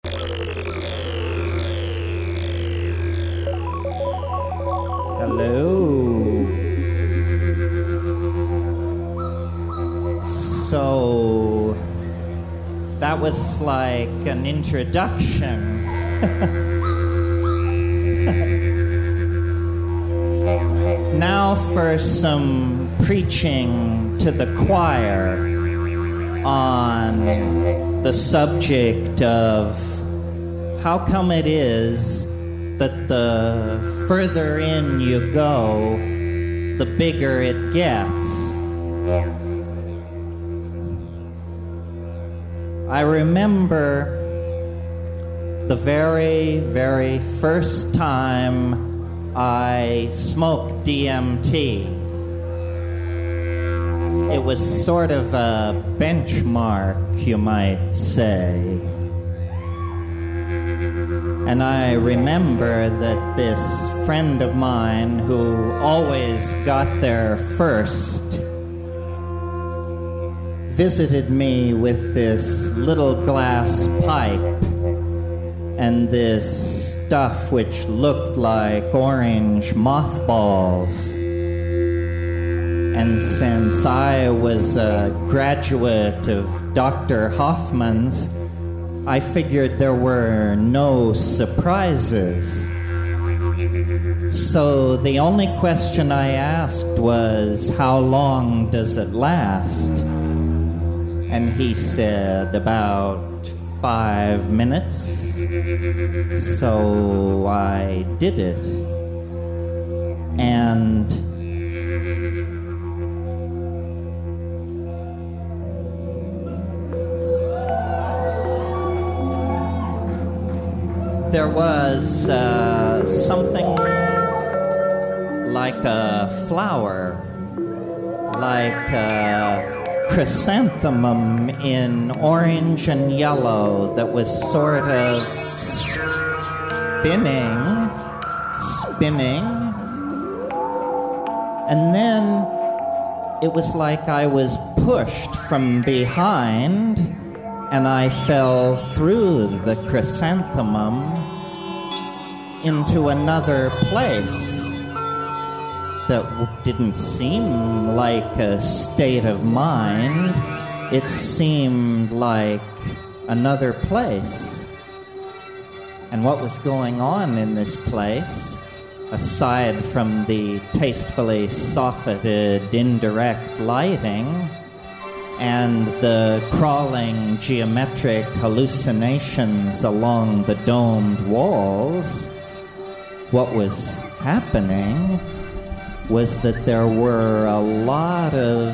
Hello. So that was like an introduction. Now for some preaching to the choir on the subject of how come it is that the further in you go, the bigger it gets. I remember the very, very first time I smoked DMT. It was sort of a benchmark, you might say. And I remember that this friend of mine who always got there first visited me with this little glass pipe and this stuff which looked like orange mothballs. And since I was a graduate of Dr. Hoffman's, I figured there were no surprises. So the only question I asked was, how long does it last? And he said, about 5 minutes. So I did it. And there was something like a flower, like a chrysanthemum in orange and yellow that was sort of spinning, and then it was like I was pushed from behind and I fell through the chrysanthemum into another place that didn't seem like a state of mind. It seemed like another place. And what was going on in this place, aside from the tastefully soffitted indirect lighting and the crawling geometric hallucinations along the domed walls, what was happening was that there were a lot of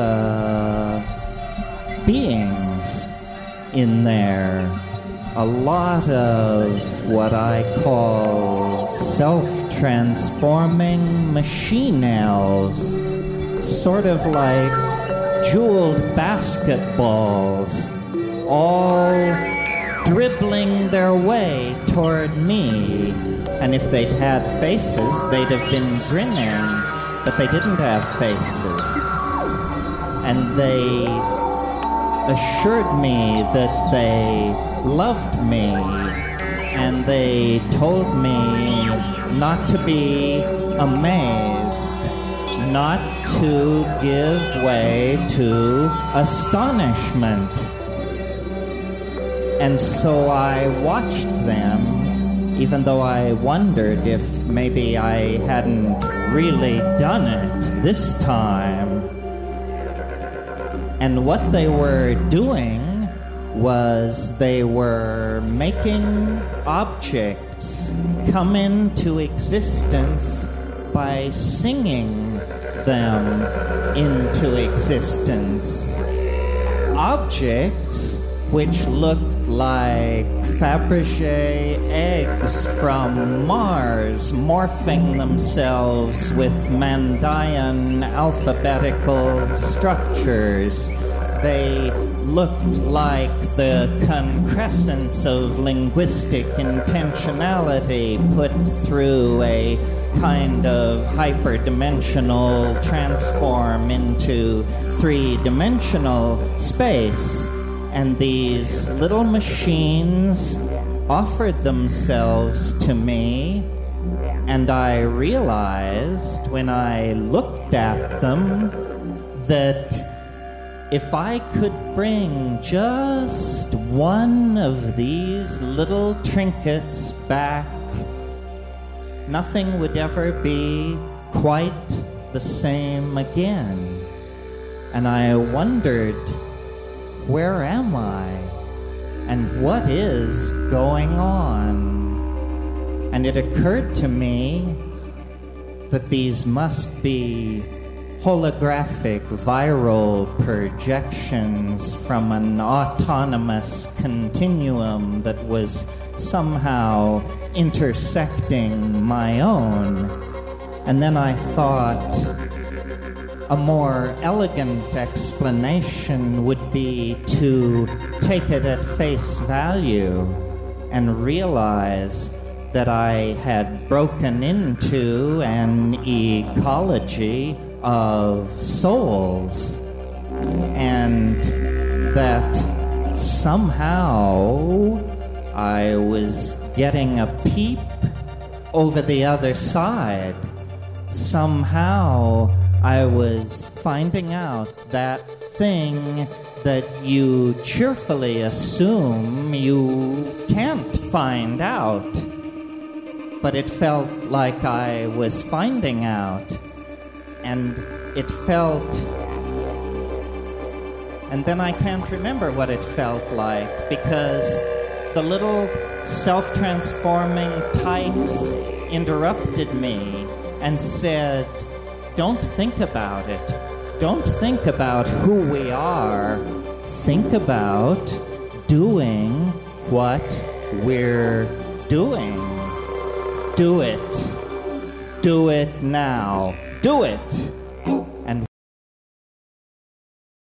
beings in there, a lot of what I call self-transforming machine elves, sort of like jeweled basketballs, all dribbling their way toward me. And if they'd had faces, they'd have been grinning, but they didn't have faces. And they assured me that they loved me, and they told me not to be amazed, not to give way to astonishment. And so I watched them, even though I wondered if maybe I hadn't really done it this time. And what they were doing was they were making objects come into existence by singing them into existence. Objects which looked like Fabergé eggs from Mars, morphing themselves with Mandaean alphabetical structures. They looked like the concrescence of linguistic intentionality put through a kind of hyperdimensional transform into three-dimensional space. And these little machines offered themselves to me, and I realized when I looked at them that if I could bring just one of these little trinkets back, nothing would ever be quite the same again. And I wondered, where am I? And what is going on? And it occurred to me that these must be holographic viral projections from an autonomous continuum that was somehow intersecting my own. And then I thought a more elegant explanation would be to take it at face value and realize that I had broken into an ecology of souls, and that somehow I was getting a peep over the other side. Somehow I was finding out that thing that you cheerfully assume you can't find out. But it felt like I was finding out. And it felt... And then I can't remember what it felt like, because the little self-transforming tykes interrupted me and said, "Don't think about it. Don't think about who we are. Think about doing what we're doing. Do it. Do it now. Do it."